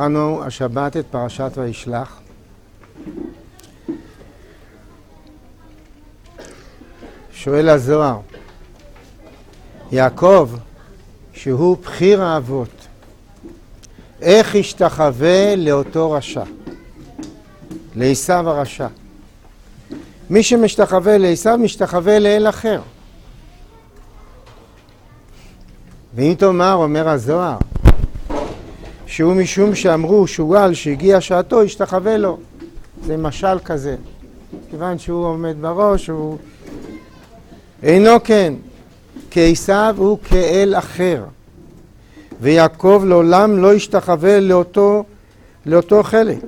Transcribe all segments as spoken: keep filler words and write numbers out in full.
קראנו השבת את פרשת וישלח. שואל הזוהר, יעקב, שהוא בחיר האבות, איך השתחווה לאותו רשע, לעשיו הרשע? מי שמשתחווה לעשיו משתחווה לאל אחר. ואם תאמר, אומר הזוהר, שהוא משום שאמרו שועל שהגיע שעתו השתחווה לו, זה משל כזה, כיוון שהוא עומד בראש, הוא אינו כן, כי עשיו הוא כאל אחר, ויעקב לעולם לא השתחווה לאותו, לאותו חלק.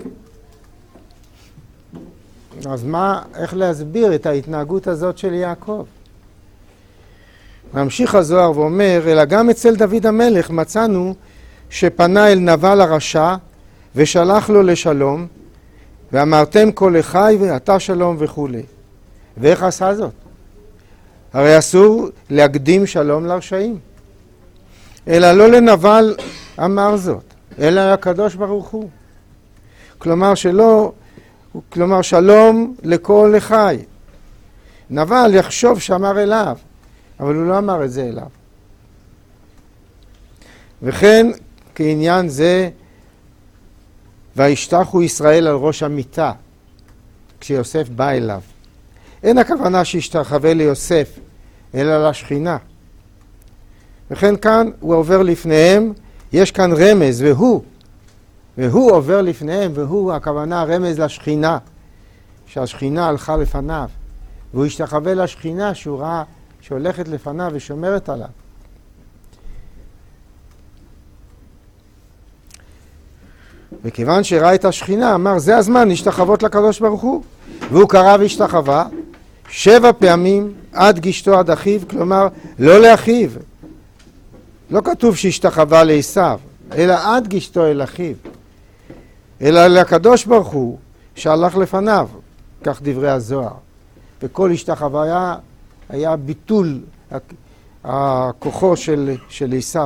אז מה, איך להסביר את ההתנהגות הזאת של יעקב? ממשיך הזוהר ואומר, אלא גם אצל דוד המלך מצאנו שפנה אל נבל הרשע ושלח לו לשלום, ואמרתם כל אחי ואתה שלום וכו'. ואיך עשה זאת? הרי אסור להקדים שלום לרשעים. אלא לא לנבל אמר זאת, אלא הקדוש ברוך הוא. כלומר שלא, כלומר שלום לכל אחי. נבל יחשוב שאמר אליו, אבל הוא לא אמר את זה אליו. וכן כעניין זה, וישתחו ישראל על ראש המיטה, כשיוסף בא אליו. אין הכוונה שישתחווה ליוסף, אלא לשכינה. וכן כאן הוא עובר לפניהם, יש כאן רמז, והוא, והוא עובר לפניהם, והוא הכוונה רמז לשכינה, שהשכינה הלכה לפניו, והוא השתחווה לשכינה שהוא ראה, שהולכת לפניו ושומרת עליו. וכיוון שראה את השכינה, אמר, זה הזמן להשתחוות לקדוש ברוך הוא. והוא קרא והשתחווה שבע פעמים עד גשתו עד אחיו, כלומר לא לאחיו. לא כתוב שהשתחווה לעשיו, אלא עד גשתו אל אחיו. אלא לקדוש ברוך הוא שהלך לפניו, כך דברי הזוהר. וכל השתחווה היה, היה ביטול הכוחו של, של עשיו.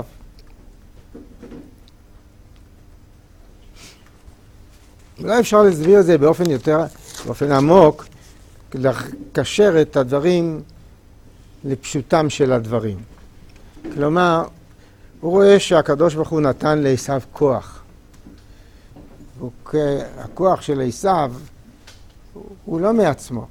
אולי אפשר להסביר את זה באופן יותר, באופן עמוק, לקשר את הדברים לפשוטם של הדברים. כלומר, הוא רואה שהקדוש ברוך הוא נתן לעשיו כוח. הכוח של עשיו הוא לא מעצמו,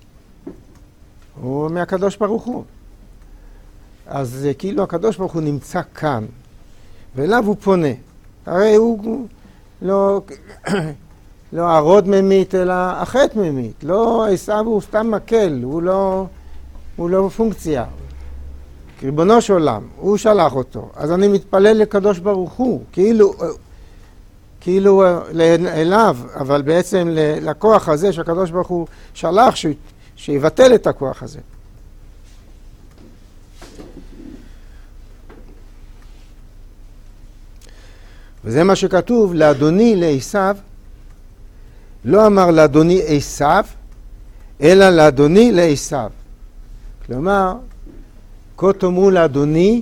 הוא מהקדוש ברוך הוא. אז כאילו הקדוש ברוך הוא נמצא כאן, ואליו הוא פונה. הרי הוא לא... לא הרוד ממית, אלא החטא ממית. לא, עשיו הוא סתם מקל, הוא לא, הוא לא פונקציה. ריבונו של עולם, הוא שלח אותו. אז אני מתפלל לקדוש ברוך הוא, כאילו, כאילו אליו, אבל בעצם לכוח הזה שהקדוש ברוך הוא שלח, ש, שיבטל את הכוח הזה. וזה מה שכתוב, לאדוני לעשיו, לא אמר לאדוני עשיו, אלא לאדוני לעשיו. כלומר, כה תאמרו לאדוני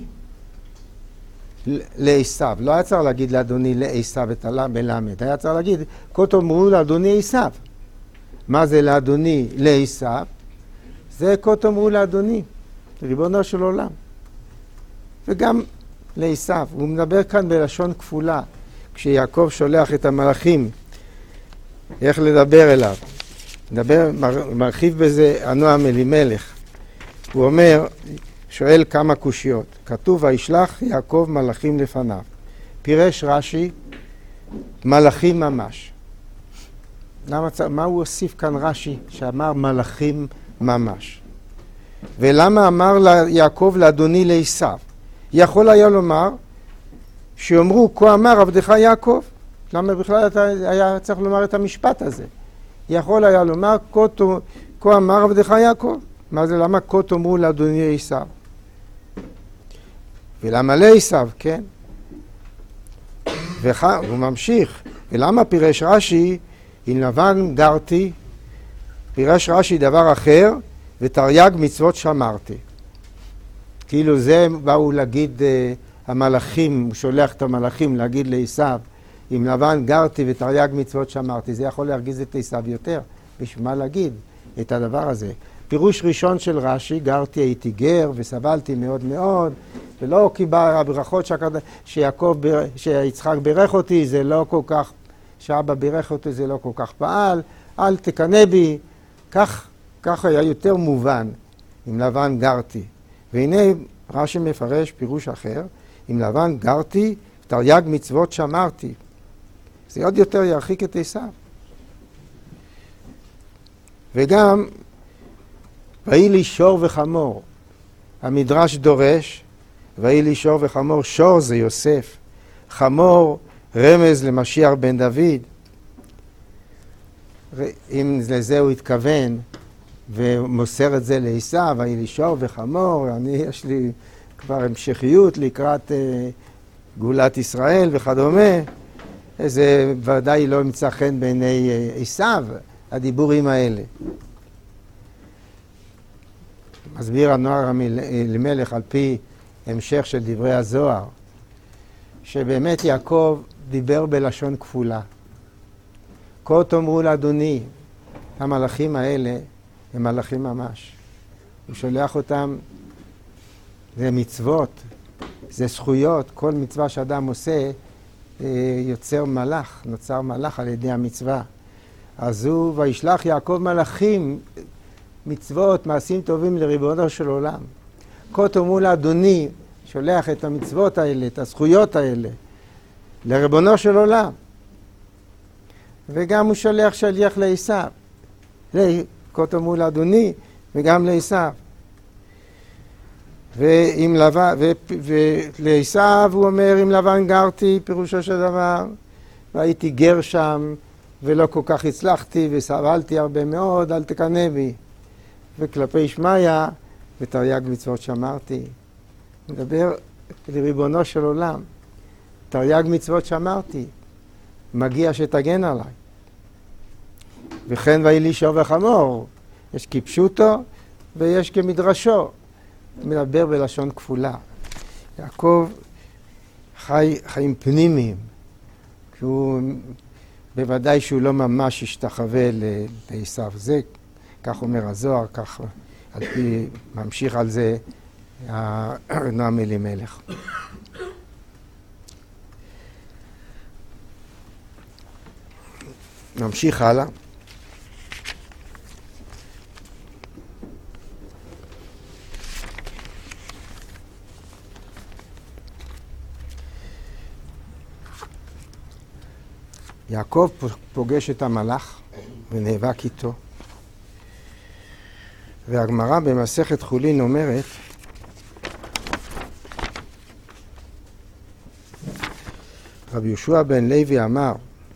לעשיו. לא היה צריך להגיד לאדוני לעשיו את המלמד, היה צריך להגיד, כה תאמרו לאדוני עשיו. מה זה לאדוני לעשיו? זה כה תאמרו לאדוני, ריבונו של עולם. וגם לעשיו. הוא מדבר כאן בלשון כפולה, כשיעקב שולח את המלאכים, איך לדבר אליו. מדבר, מרחיב בזה הנועם אלימלך. הוא אומר, שואל כמה קושיות. כתוב, וישלח יעקב מלאכים לפניו. פירש רש"י, מלאכים ממש. למה, מה הוא הוסיף כאן רש"י שאמר מלאכים ממש? ולמה אמר יעקב לאדוני לעשיו? יכול היה לומר, שאומרו, כה אמר עבדך יעקב. למה בכלל היה צריך לומר את המשפט הזה? יכול היה לומר, כה אמר עבדך יעקב. מה זה, למה כה תאמרו לאדוני עשיו? ולמה לעשיו, כן? והוא ממשיך. ולמה פירש רש"י, אם לבן גרתי, פירש רש"י דבר אחר, ותרי"ג מצוות שמרתי. כאילו זה באו להגיד, המלאכים, הוא שולח את המלאכים להגיד לעשיו, עם לבן גרתי ותרי"ג מצוות שמרתי. זה יכול להרגיז את עשיו יותר. בשביל מה להגיד את הדבר הזה? פירוש ראשון של רש"י, גרתי הייתי גר וסבלתי מאוד מאוד, ולא קיבל הברכות שיעקב, שיצחק בירך אותי, זה לא כל כך, שאבא בירך אותי זה לא כל כך פעל, אל תקנא בי, כך, כך היה יותר מובן, עם לבן גרתי. והנה רש"י מפרש פירוש אחר, עם לבן גרתי, תרי"ג מצוות שמרתי. זה עוד יותר ירחיק את עשיו. וגם, ויהי לי שור וחמור. המדרש דורש, ויהי לי שור וחמור, שור זה יוסף, חמור רמז למשיח בן דוד. אם לזה הוא התכוון ומוסר את זה לעשיו, ויהי לי שור וחמור, אני יש לי כבר המשכיות לקראת אה, גאולת ישראל וכדומה, זה ודאי לא ימצא חן בעיני עשיו, הדיבורים האלה. מסביר הנוער אלימלך על פי המשך של דברי הזוהר, שבאמת יעקב דיבר בלשון כפולה. כה תאמרו לאדוני, המלאכים האלה הם מלאכים ממש. הוא שולח אותם, זה מצוות, זה זכויות, כל מצווה שאדם עושה יוצר מלאך, נוצר מלאך על ידי המצווה. אז הוא, וישלח יעקב מלאכים, מצוות, מעשים טובים לריבונו של עולם. כה תאמרו לאדוני, שולח את המצוות האלה, את הזכויות האלה, לריבונו של עולם. וגם הוא שולח שליח לעשיו. כה תאמרו לאדוני, וגם לעשיו. ועם לבן, ולעשיו הוא אומר, עם לבן גרתי, פירושו של דבר, והייתי גר שם, ולא כל כך הצלחתי, וסבלתי הרבה מאוד, אל תקנא בי. וכלפי שמעיה, ותרי"ג מצוות שמרתי. מדבר לריבונו של עולם, תרי"ג מצוות שמרתי, מגיע שתגן עליי. וכן ויהי לי שור וחמור, יש כפשוטו ויש כמדרשו. מדבר בלשון כפולה. יעקב חי חיים פנימיים, שהוא בוודאי שהוא לא ממש השתחווה לעשיו. זה, כך אומר הזוהר, כך על פי, ממשיך על זה נועם אלימלך. נמשיך הלאה. יעקב פוגש את המלאך ונאבק איתו. והגמרא במסכת חולין אומרת, רבי יהושע בן לוי אמר,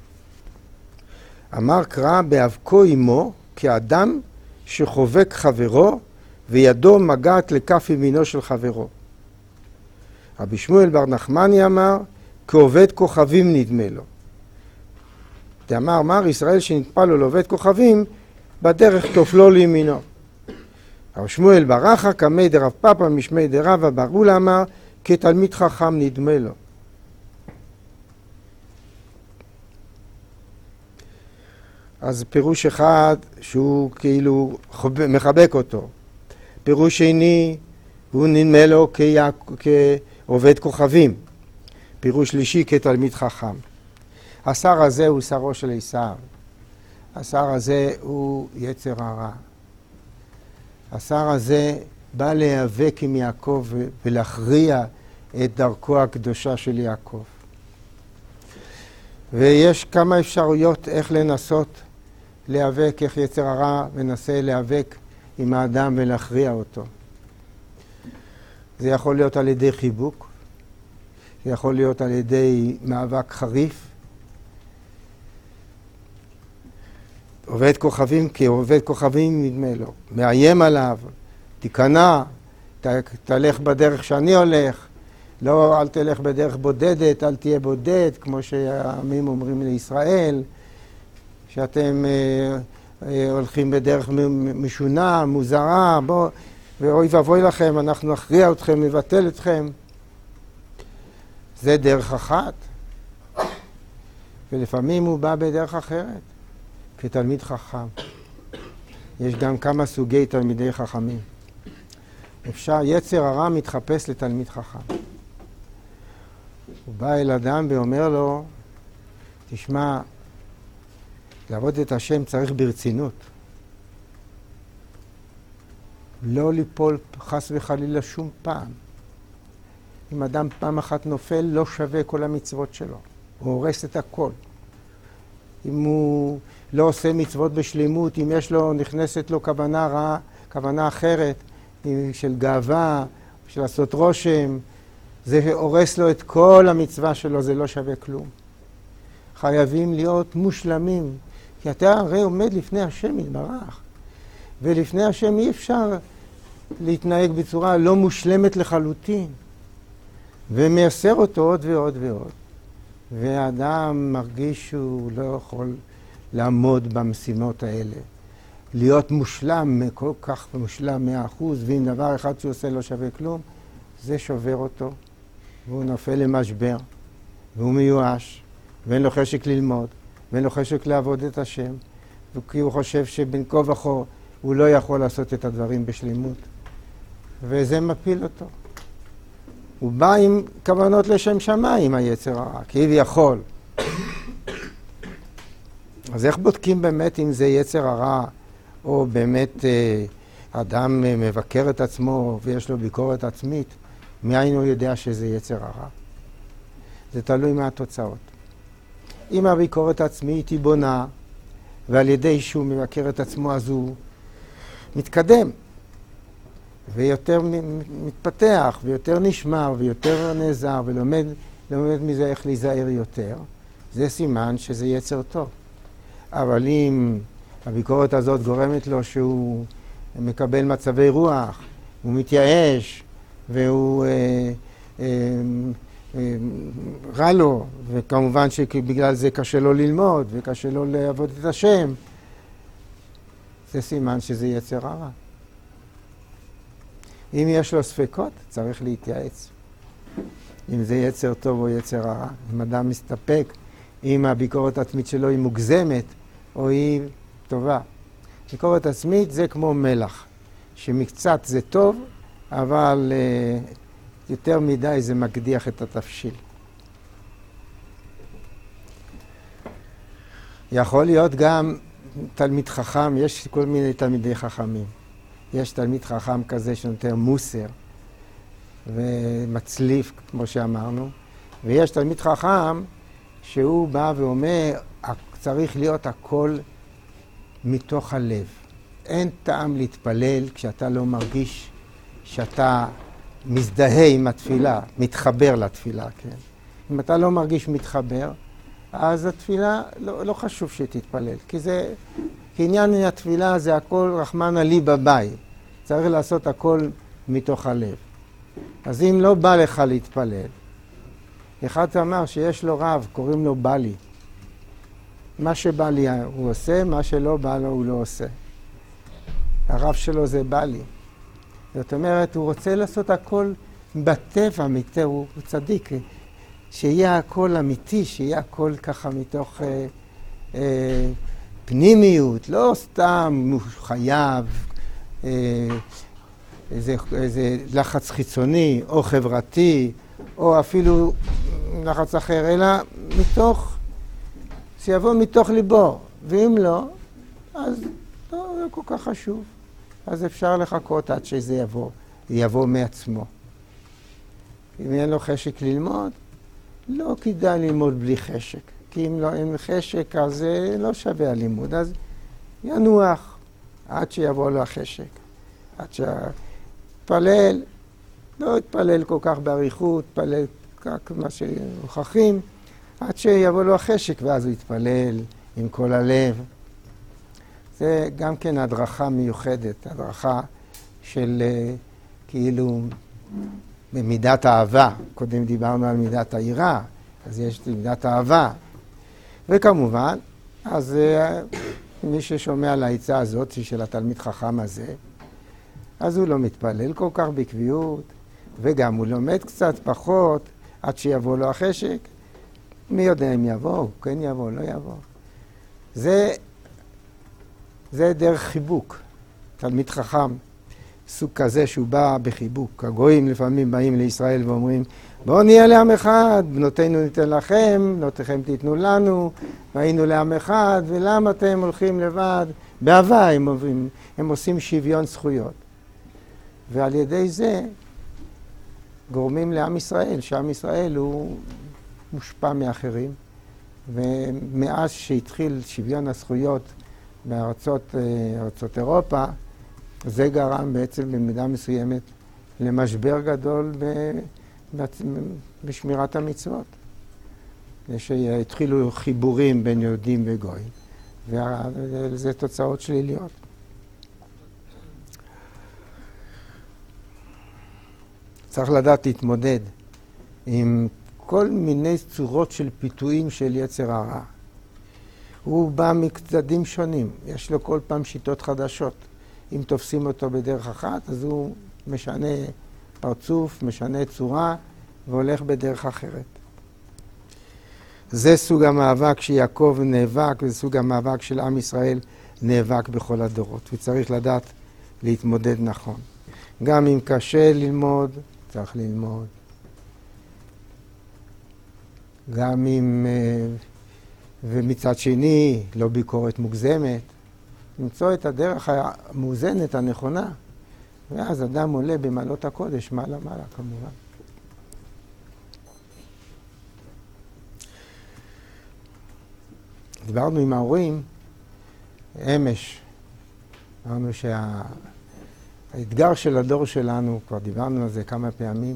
אמר קרא באבקו עמו כאדם שחובק חברו וידו מגעת לכף ימינו של חברו. רבי שמואל בר נחמני אמר, כעובד כוכבים נדמה לו. אמר, אמר ישראל שנטפל לו לעובד כוכבים, בדרך תופלו לימינו. רב שמואל בר אחא קמי דרב פפא משמי דרבא בר אולא אמר, כתלמיד חכם נדמה לו. אז פירוש אחד שהוא כאילו מחבק אותו. פירוש שני, הוא נדמה לו כעובד כוכבים. פירוש שלישי, כתלמיד חכם. השר הזה הוא שרו של עשיו. השר הזה הוא יצר הרע. השר הזה בא להיאבק עם יעקב ולהכריע את דרכו הקדושה של יעקב. ויש כמה אפשרויות איך לנסות להיאבק, איך יצר הרע מנסה להיאבק עם האדם ולהכריע אותו. זה יכול להיות על ידי חיבוק, זה יכול להיות על ידי מאבק חריף, עובד כוכבים, כי עובד כוכבים נדמה לו, מאיים עליו, תיכנע, ת, תלך בדרך שאני הולך, לא, אל תלך בדרך בודדת, אל תהיה בודד, כמו שהעמים אומרים לישראל, שאתם אה, אה, הולכים בדרך משונה, מוזרה, בוא, ואוי ואבוי לכם, אנחנו נכריע אתכם, נבטל אתכם. זה דרך אחת. ולפעמים הוא בא בדרך אחרת, כתלמיד חכם. יש גם כמה סוגי תלמידי חכמים. אפשר, יצר הרע מתחפש לתלמיד חכם. הוא בא אל אדם ואומר לו, תשמע, לעבוד את השם צריך ברצינות. לא ליפול חס וחלילה שום פעם. אם אדם פעם אחת נופל, לא שווה כל המצוות שלו. הוא הורס את הכל. אם הוא לא עושה מצוות בשלימות, אם יש לו, נכנסת לו כוונה רעה, כוונה אחרת, של גאווה, של לעשות רושם, זה הורס לו את כל המצווה שלו, זה לא שווה כלום. חייבים להיות מושלמים, כי אתה הרי עומד לפני השם יתברך, ולפני השם אי אפשר להתנהג בצורה לא מושלמת לחלוטין, ומייסר אותו עוד ועוד ועוד. והאדם מרגיש שהוא לא יכול לעמוד במשימות האלה. להיות מושלם, כל כך מושלם מאה אחוז, ואם דבר אחד שהוא עושה לא שווה כלום, זה שובר אותו, והוא נופל למשבר, והוא מיואש, ואין לו חשק ללמוד, ואין לו חשק לעבוד את השם, כי הוא חושב שבין כה וכה הוא לא יכול לעשות את הדברים בשלימות, וזה מפיל אותו. הוא בא עם כוונות לשם שמיים, היצר הרע, כביכול. אז איך בודקים באמת אם זה יצר הרע, או באמת אה, אדם אה, מבקר את עצמו ויש לו ביקורת עצמית? מאין הוא יודע שזה יצר הרע? זה תלוי מהתוצאות. אם הביקורת העצמית היא בונה, ועל ידי שהוא מבקר את עצמו אז הוא מתקדם, ויותר מתפתח, ויותר נשמר, ויותר נעזר, ולומד לומד מזה איך להיזהר יותר, זה סימן שזה יצר טוב. אבל אם הביקורת הזאת גורמת לו שהוא מקבל מצבי רוח, הוא מתייאש, והוא אה, אה, אה, רע לו, וכמובן שבגלל זה קשה לו ללמוד, וקשה לו לעבוד את השם, זה סימן שזה יצר הרע. אם יש לו ספקות, צריך להתייעץ. אם זה יצר טוב או יצר הרע. אם אדם מסתפק, אם הביקורת העצמית שלו היא מוגזמת, או היא טובה. ביקורת עצמית זה כמו מלח, שמקצת זה טוב, אבל uh, יותר מדי זה מקדיח את התבשיל. יכול להיות גם תלמיד חכם, יש כל מיני תלמידי חכמים. יש תלמיד חכם כזה שנותן מוסר ומצליף, כמו שאמרנו, ויש תלמיד חכם שהוא בא ואומר, צריך להיות הכל מתוך הלב. אין טעם להתפלל כשאתה לא מרגיש שאתה מזדהה עם התפילה, מתחבר לתפילה, כן? אם אתה לא מרגיש מתחבר, אז התפילה לא, לא חשוב שתתפלל, כי זה, כי עניין התפילה זה הכל רחמנא ליבא ביי. צריך לעשות הכל מתוך הלב. אז אם לא בא לך להתפלל, אחד אמר שיש לו רב, קוראים לו בלי. מה שבא לי הוא עושה, מה שלא בא לו הוא לא עושה. הרב שלו זה בלי. זאת אומרת, הוא רוצה לעשות הכל בטבע, הוא צדיק, שיהיה הכל אמיתי, שיהיה הכל ככה מתוך אה, אה, פנימיות, לא סתם הוא חייב אה, איזה, איזה לחץ חיצוני או חברתי, או אפילו לחץ אחר, אלא מתוך, שיבוא מתוך ליבו, ואם לא, אז לא, לא כל כך חשוב. אז אפשר לחכות עד שזה יבוא, יבוא מעצמו. אם אין לו חשק ללמוד, לא כדאי ללמוד בלי חשק. כי אם לא אין חשק, אז זה לא שווה הלימוד. אז ינוח עד שיבוא לו החשק. עד שיתפלל, לא יתפלל כל כך בעריכות, יתפלל רק מה שהוכחים, עד שיבוא לו החשק, ואז הוא יתפלל עם כל הלב. זה גם כן הדרכה מיוחדת, הדרכה של כאילו במידת האהבה. קודם דיברנו על מידת היראה, אז יש מידת האהבה. וכמובן, אז מי ששומע על העצה הזאת של התלמיד חכם הזה, אז הוא לא מתפלל כל כך בקביעות, וגם הוא לומד קצת פחות עד שיבוא לו החשק, מי יודע אם יבוא, כן יבוא, לא יבוא. זה, זה דרך חיבוק. תלמיד חכם, סוג כזה שהוא בא בחיבוק. הגויים לפעמים באים לישראל ואומרים, בואו נהיה לעם אחד, בנותינו ניתן לכם, בנותיכם תיתנו לנו, והיינו לעם אחד, ולמה אתם הולכים לבד? באהבה הם, עוברים, הם עושים שוויון זכויות. ועל ידי זה גורמים לעם ישראל, שעם ישראל הוא מושפע מאחרים, ומאז שהתחיל שוויון הזכויות בארצות ארצות אירופה, זה גרם בעצם במידה מסוימת למשבר גדול בשמירת המצוות. שהתחילו חיבורים בין יהודים וגויים, וזה תוצאות שליליות. צריך לדעת להתמודד עם כל מיני צורות של פיתויים של יצר הרע. הוא בא מצדדים שונים, יש לו כל פעם שיטות חדשות. אם תופסים אותו בדרך אחת, אז הוא משנה פרצוף, משנה צורה, והולך בדרך אחרת. זה סוג המאבק שיעקב נאבק, וזה סוג המאבק של עם ישראל נאבק בכל הדורות. וצריך לדעת להתמודד נכון. גם אם קשה ללמוד, צריך ללמוד. גם אם, ומצד שני, לא ביקורת מוגזמת. למצוא את הדרך המאוזנת, הנכונה, ואז אדם עולה במעלות הקודש, מעלה מעלה כמובן. דיברנו עם ההורים, אמש, אמרנו שהאתגר של הדור שלנו, כבר דיברנו על זה כמה פעמים,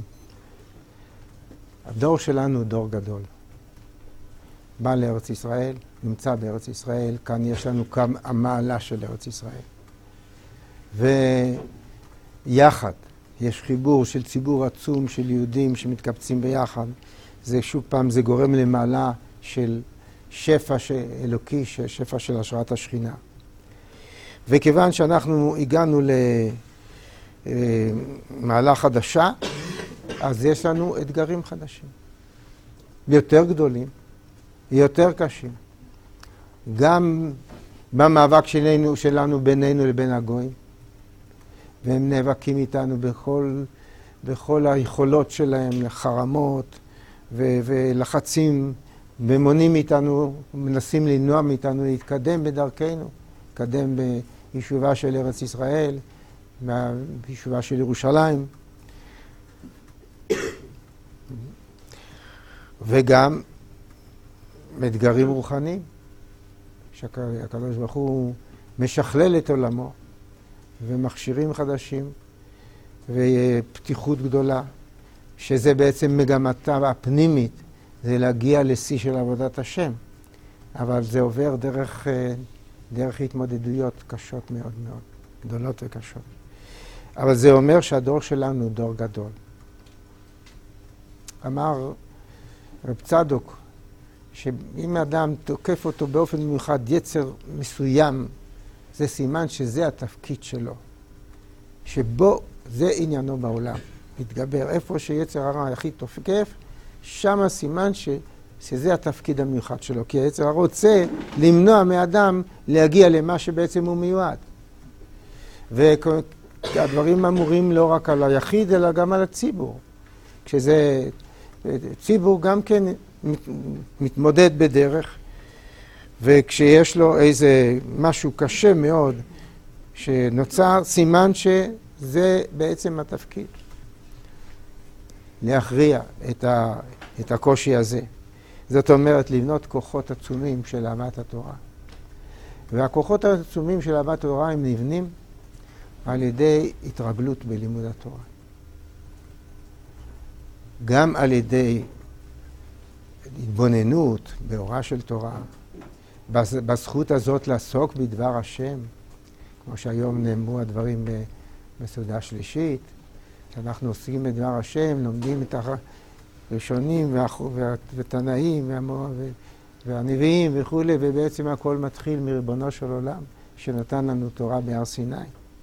הדור שלנו הוא דור גדול. בא לארץ ישראל, נמצא בארץ ישראל, כאן יש לנו כמה המעלה של ארץ ישראל. ויחד, יש חיבור של ציבור עצום של יהודים שמתקבצים ביחד. זה שוב פעם, זה גורם למעלה של שפע אלוקי, שפע של השראת השכינה. וכיוון שאנחנו הגענו למעלה חדשה, אז יש לנו אתגרים חדשים. יותר גדולים, יותר קשים. גם במאבק שלנו, שלנו בינינו לבין הגויים, והם נאבקים איתנו בכל, בכל היכולות שלהם, לחרמות ו- ולחצים, ומונים איתנו, מנסים למנוע מאיתנו להתקדם בדרכנו, להתקדם ביישובה של ארץ ישראל, ביישובה של ירושלים. וגם אתגרים רוחניים, שהקדוש ברוך הוא משכלל את עולמו, ומכשירים חדשים, ופתיחות גדולה, שזה בעצם מגמתה הפנימית, זה להגיע לשיא של עבודת השם. אבל זה עובר דרך, דרך התמודדויות קשות מאוד מאוד, גדולות וקשות. אבל זה אומר שהדור שלנו הוא דור גדול. אמר רב צדוק, שאם האדם תוקף אותו באופן מיוחד יצר מסוים, זה סימן שזה התפקיד שלו. שבו זה עניינו בעולם. מתגבר איפה שיצר הרע הכי תוקף, שם הסימן ש, שזה התפקיד המיוחד שלו. כי היצר הרע רוצה למנוע מאדם להגיע למה שבעצם הוא מיועד. והדברים אמורים לא רק על היחיד, אלא גם על הציבור. כשזה ציבור גם כן מתמודד בדרך, וכשיש לו איזה משהו קשה מאוד שנוצר, סימן שזה בעצם התפקיד. להכריע את, ה, את הקושי הזה. זאת אומרת, לבנות כוחות עצומים של אהבת התורה. והכוחות העצומים של אהבת התורה הם נבנים על ידי התרגלות בלימוד התורה. גם על ידי התבוננות באורה של תורה, בזכות הזאת לעסוק בדבר השם, כמו שהיום נאמרו הדברים בסעודה שלישית, שאנחנו עוסקים בדבר השם, לומדים את הראשונים והתנאים והנביאים וכו', ובעצם הכל מתחיל מריבונו של עולם, שנתן לנו תורה בהר סיני.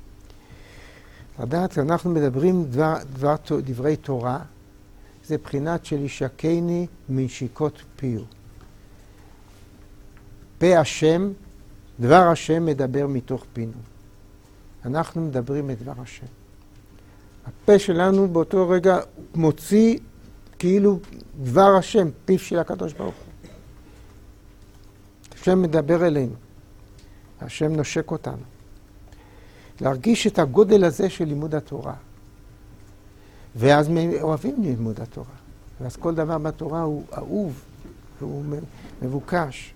לדעת, אנחנו מדברים דבר, דבר, דברי תורה, זה בחינת של ישקני מנשיקות פיו. פה השם, דבר השם מדבר מתוך פינו. אנחנו מדברים את דבר השם. הפה שלנו באותו רגע מוציא כאילו דבר השם, פיו של הקדוש ברוך הוא. השם מדבר אלינו. השם נושק אותנו. להרגיש את הגודל הזה של לימוד התורה. ואז אוהבים ללמוד התורה. ואז כל דבר בתורה הוא אהוב, והוא מבוקש.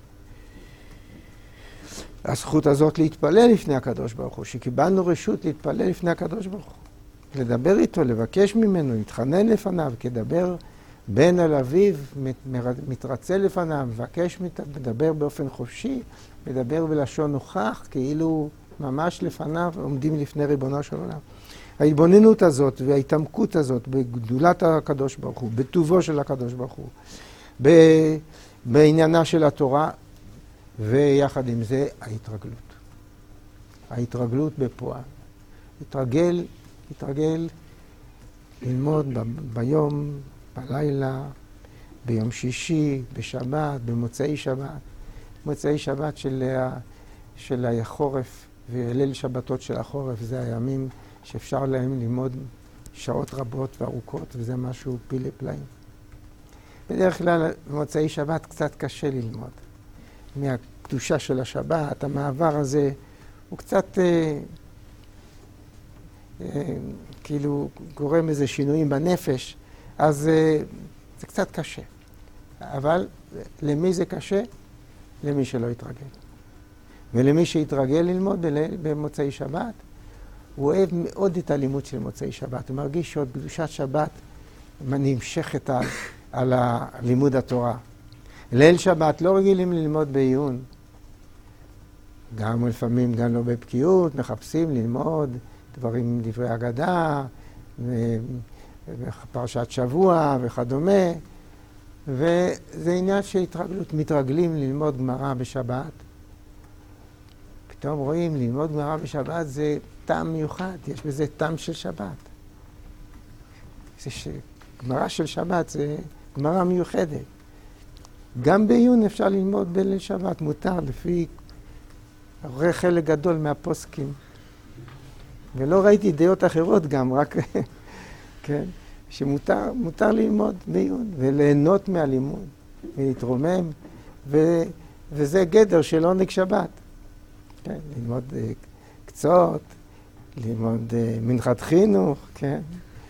הזכות הזאת להתפלל לפני הקדוש ברוך הוא, שקיבלנו רשות להתפלל לפני הקדוש ברוך הוא. לדבר איתו, לבקש ממנו, להתחנן לפניו, כדבר בן אל אביו, מתרצה לפניו, מבקש, מדבר באופן חופשי, מדבר בלשון נוכח, כאילו ממש לפניו, עומדים לפני ריבונו של עולם. ההתבוננות הזאת וההתעמקות הזאת בגדולת הקדוש ברוך הוא, בטובו של הקדוש ברוך הוא, בעניינה של התורה, ויחד עם זה ההתרגלות. ההתרגלות בפועל. התרגל, התרגל ללמוד ב- ביום, בלילה, ביום שישי, בשבת, במוצאי שבת. מוצאי שבת של, ה- של החורף וליל שבתות של החורף, זה הימים שאפשר להם ללמוד שעות רבות וארוכות, וזה משהו פילי פלאים. בדרך כלל במוצאי שבת קצת קשה ללמוד. מהקדושה של השבת, המעבר הזה, הוא קצת אה, אה, כאילו גורם איזה שינויים בנפש, אז אה, זה קצת קשה. אבל למי זה קשה? למי שלא יתרגל. ולמי שיתרגל ללמוד במוצאי שבת, הוא אוהב מאוד את הלימוד של מוצאי שבת. הוא מרגיש שעוד קדושת שבת נמשכת על, על לימוד התורה. ליל שבת לא רגילים ללמוד בעיון. גם לפעמים גם לא בבקיאות, מחפשים ללמוד דברים, דברי אגדה, ופרשת שבוע וכדומה. וזה עניין של התרגלות. מתרגלים ללמוד גמרא בשבת. פתאום רואים, ללמוד גמרא בשבת זה טעם מיוחד, יש בזה טעם של שבת. זה ש... גמרא של שבת זה גמרא מיוחדת. גם בעיון אפשר ללמוד בליל שבת, מותר לפי הרבה חלק גדול מהפוסקים. ולא ראיתי דעות אחרות גם, רק כן, שמותר מותר ללמוד בעיון וליהנות מהלימוד ולהתרומם, ו... וזה גדר של עונג שבת. כן, ללמוד uh, קצות, ללמוד uh, מנחת חינוך, כן.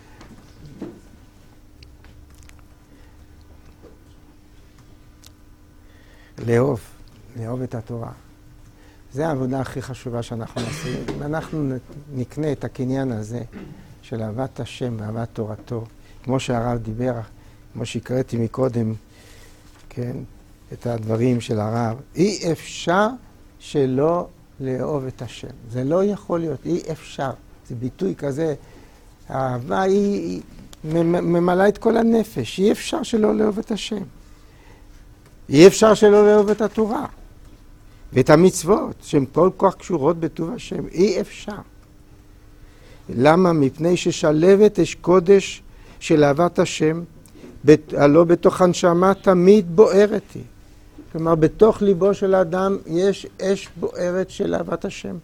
לאהוב, לאהוב את התורה. זו העבודה הכי חשובה שאנחנו נעשה. אם אנחנו נקנה את הקניין הזה של אהבת השם ואהבת תורתו, כמו שהרב דיבר, כמו שהקראתי מקודם, כן, את הדברים של הרב, אי אפשר שלא לאהוב את השם. זה לא יכול להיות, אי אפשר. זה ביטוי כזה. האהבה היא ממלאה את כל הנפש. אי אפשר שלא לאהוב את השם. אי אפשר שלא לאהוב את התורה. ואת המצוות, שהן כל כך קשורות בטוב השם. אי אפשר. למה? מפני ששלבת אש קודש של אהבת השם, הלא בתוך הנשמה תמיד בוערת היא. כלומר, בתוך ליבו של האדם יש אש בוערת של אהבת השם.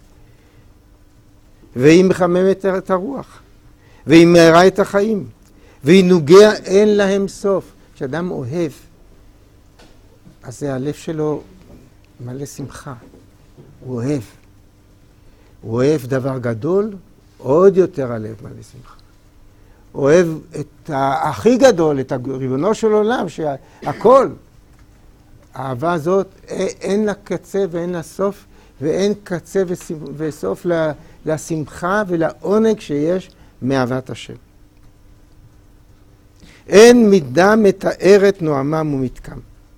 והיא מחממת את הרוח. והיא מהרה את החיים. והיא נוגע אין להם סוף. כשאדם אוהב, אז זה הלב שלו מלא שמחה. הוא אוהב. הוא אוהב דבר גדול, עוד יותר הלב מלא שמחה. הוא אוהב את הכי גדול, את ריבונו של עולם, שהכל. האהבה הזאת אין לה קצה ואין לה סוף, ואין קצה וסוף לשמחה ולעונג שיש מאהבת השם. אין מידה מתארת נועמם ומתקם.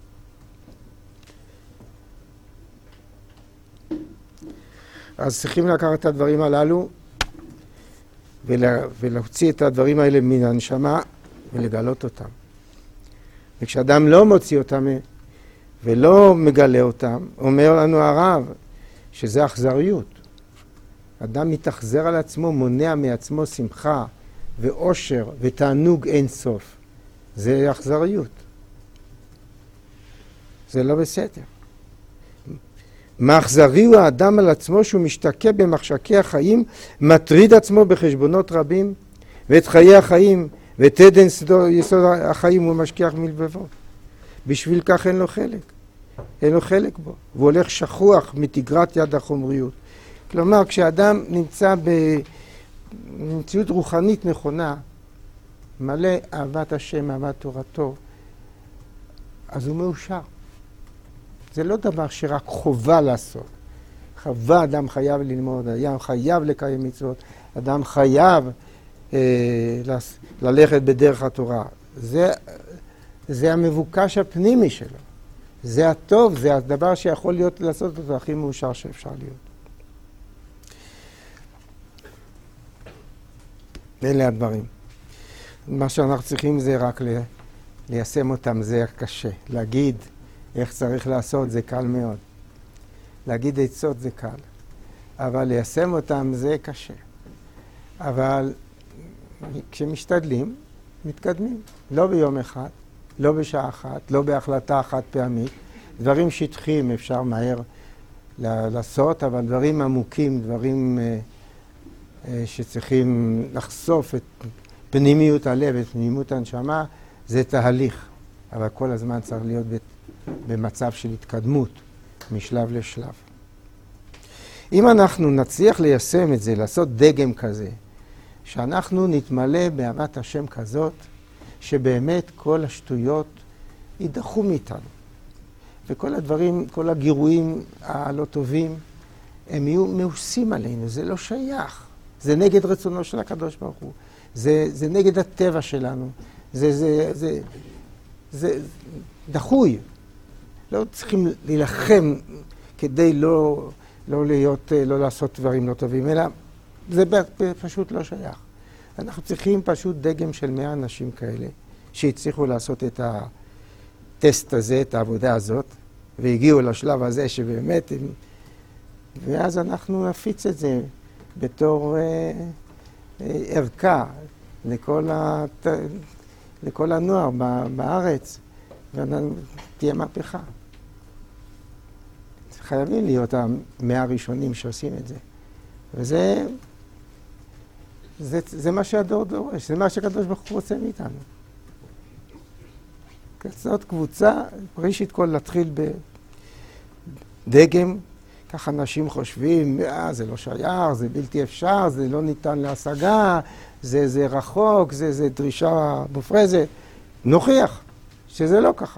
אז צריכים לקחת את הדברים הללו ולה, ולהוציא את הדברים האלה מן הנשמה ולגלות אותם. וכשאדם לא מוציא אותם ולא מגלה אותם, אומר לנו הרב שזה אכזריות. אדם מתאכזר על עצמו, מונע מעצמו שמחה ואושר ותענוג אין סוף. זה אכזריות. זה לא בסדר. מאכזרי הוא האדם על עצמו שהוא משתקע במחשקי החיים, מטריד עצמו בחשבונות רבים, ואת חיי החיים ואת עדן יסוד החיים הוא משכיח מלבבו. בשביל כך אין לו חלק, אין לו חלק בו, והוא הולך שכוח מתגרת יד החומריות. כלומר, כשאדם נמצא במציאות רוחנית נכונה, מלא אהבת השם, אהבת תורתו, אז הוא מאושר. זה לא דבר שרק חובה לעשות. חובה, אדם חייב ללמוד, אדם חייב לקיים מצוות, אדם חייב אה, ללכת בדרך התורה. זה, זה המבוקש הפנימי שלו. זה הטוב, זה הדבר שיכול להיות לעשות אותו הכי מאושר שאפשר להיות. אלה הדברים. מה שאנחנו צריכים זה רק ליישם אותם, זה קשה. להגיד איך צריך לעשות זה קל מאוד. להגיד עצות זה קל. אבל ליישם אותם זה קשה. אבל כשמשתדלים, מתקדמים. לא ביום אחד, לא בשעה אחת, לא בהחלטה אחת פעמית. דברים שטחיים אפשר מהר לעשות, אבל דברים עמוקים, דברים שצריכים לחשוף את פנימיות הלב, את פנימיות הנשמה, זה תהליך. אבל כל הזמן צריך להיות במצב של התקדמות, משלב לשלב. אם אנחנו נצליח ליישם את זה, לעשות דגם כזה, שאנחנו נתמלא באהבת השם כזאת, שבאמת כל השטויות יידחו מאיתנו. וכל הדברים, כל הגירויים הלא טובים, הם יהיו מאוסים עלינו, זה לא שייך. זה נגד רצונו של הקדוש ברוך הוא. זה, זה נגד הטבע שלנו. זה, זה, זה, זה דחוי. לא צריכים להילחם כדי לא, לא להיות, לא לעשות דברים לא טובים, אלא זה פשוט לא שייך. אנחנו צריכים פשוט דגם של מאה אנשים כאלה, שהצליחו לעשות את הטסט הזה, את העבודה הזאת, והגיעו לשלב הזה שבאמת, ואז אנחנו נפיץ את זה בתור אה, אה, ערכה לכל, הת... לכל הנוער בארץ, ותהיה מהפכה. חייבים להיות המאה הראשונים שעושים את זה. וזה זה, זה מה שהדור דורש, זה מה שהקדוש ברוך הוא רוצה מאיתנו. כזאת קבוצה, ראשית כל להתחיל בדגם, ככה אנשים חושבים, אה, זה לא שייך, זה בלתי אפשר, זה לא ניתן להשגה, זה, זה רחוק, זה, זה דרישה מופרזת. נוכיח שזה לא ככה.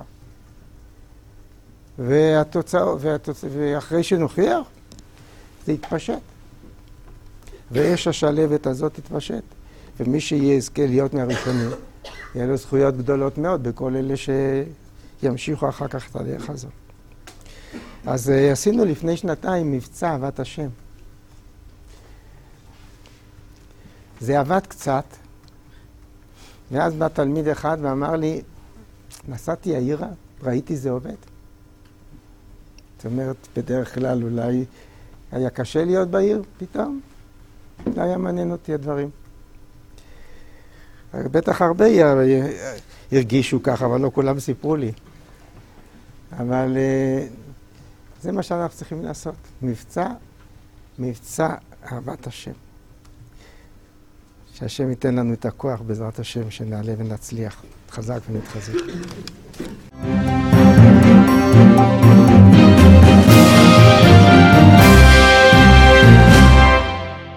והתוצאה, והתוצאה, ואחרי שנוכיח, זה יתפשט. ואש השלבת הזאת תתפשט. ומי שיזכה להיות מהראשונים, יהיה לו זכויות גדולות מאוד בכל אלה שימשיכו אחר כך את הדרך הזאת. אז עשינו לפני שנתיים מבצע אהבת השם. זה עבד קצת, ואז בא תלמיד אחד ואמר לי, נסעתי העירה, ראיתי זה עובד. זאת אומרת, בדרך כלל אולי היה קשה להיות בעיר פתאום, לא היה מעניין אותי הדברים. בטח הרבה הרגישו ככה, אבל לא כולם סיפרו לי. אבל זה מה שאנחנו צריכים לעשות. מבצע, מבצע אהבת השם. שהשם ייתן לנו את הכוח בעזרת השם, שנעלה ונצליח. חזק ונתחזק.